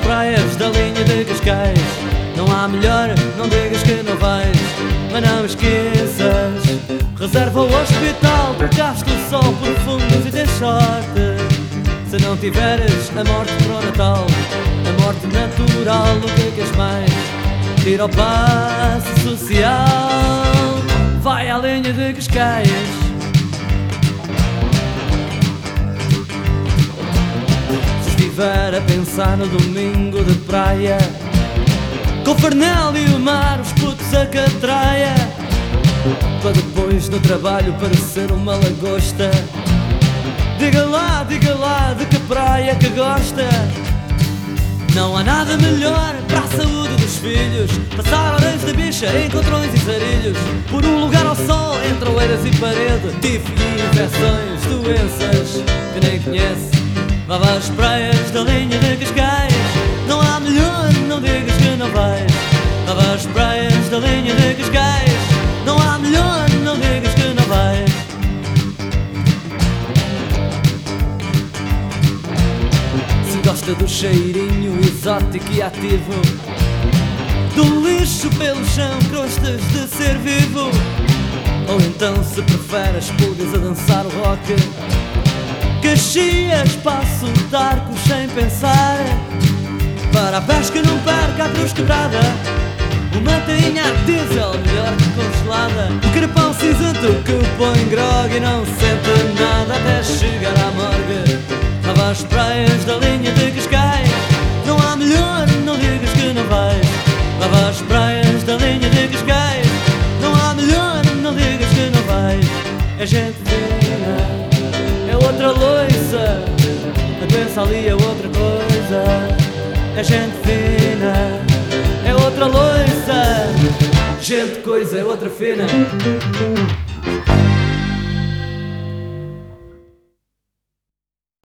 praias da linha de Cascais. Não há melhor, não digas que não vais, mas não esqueças, reserva o hospital, trocaste o sol por fundos e tens sorte. Se não tiveres a morte para o Natal, a morte natural, o que queres mais? Tira o passe social, vai à linha de Cascais. Estiver a pensar no domingo de praia, com o Fernel e o mar, os putos a catraia, para depois do trabalho parecer uma lagosta. Diga lá de que praia que gosta. Não há nada melhor para a saúde dos filhos, passar horas de bicha, encontrões e sarilhos, por um lugar ao sol, entre oeiras e parede, tifo e infecções, doenças que nem conhece. Vá às praias da linha de Cascais. Não há melhor, não digas que não vais. Vá às praias da linha de Cascais. Não há melhor, não digas que não vais. Se gosta do cheirinho exótico e ativo, do lixo pelo chão, crostas de ser vivo, ou então se prefere as pulgas a dançar o rock, Caxias para soltar com sem pensar, para a pesca não perca a cruz quebrada, uma tainha a diesel melhor que congelada, o carapão cinzento que põe grog e não sente nada até chegar à morgue. Vá às praias da linha de Cascais. Não há melhor, não digas que não vais. Vá às praias da linha de Cascais. Não há melhor, não digas que não vais. É gente fina, é outra loiça, a doença ali é outra coisa. É gente fina, é outra loiça, gente coisa é outra fina.